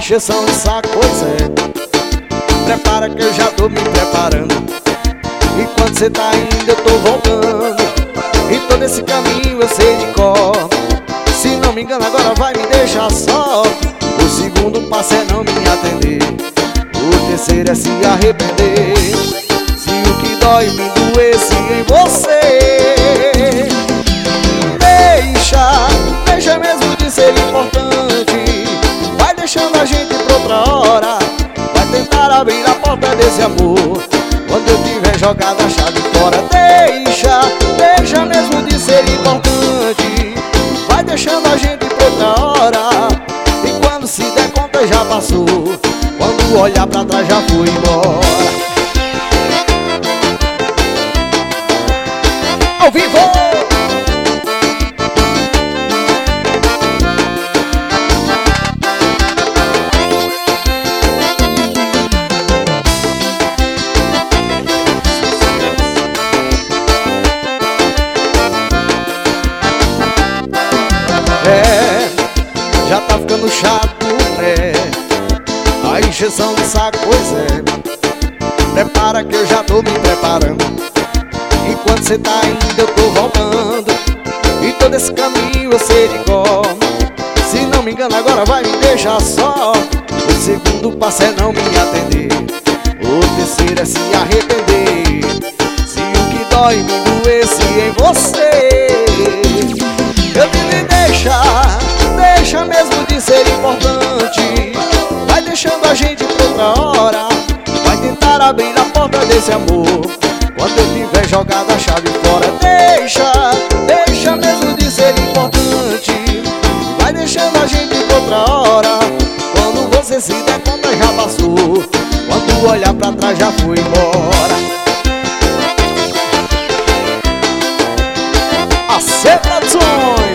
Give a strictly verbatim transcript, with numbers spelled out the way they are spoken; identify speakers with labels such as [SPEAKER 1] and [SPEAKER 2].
[SPEAKER 1] encheção de saco, pois é. Prepara que eu já tô me preparando. E quando cê tá indo eu tô voltando. E todo esse caminho eu sei de cor. Se não me engano agora vai me deixar só. O segundo passo é não me atender. O terceiro é se arrepender. Se o que dói me doesse em você, Deixa, deixa mesmo de ser importante. Vai deixando a gente pra outra hora. Vai tentar abrir a porta desse amor quando eu tiver jogado a chave fora. Deixa, deixa mesmo de ser importante. Vai deixando a gente pra outra hora. E quando se der conta já passou. Quando olhar pra trás já foi embora. Ao vivo! É, já tá ficando chato, né? A encheção de saco, pois é. Prepara que eu já tô me preparando. Enquanto cê tá indo eu tô voltando. E todo esse caminho eu sei de cor. Se não me engano agora vai me deixar só. O segundo passo é não me atender. O terceiro é se arrepender. Se o que dói me doesse em você, eu digo deixa, deixa mesmo de ser importante. Vai deixando a gente pra outra hora. Vai tentar abrir a porta desse amor quando eu tiver jogado a chave fora. Deixa, deixa mesmo de ser importante. Vai deixando a gente pra outra hora. Quando você se der conta já passou. Quando olhar pra trás já foi embora. A C Produções.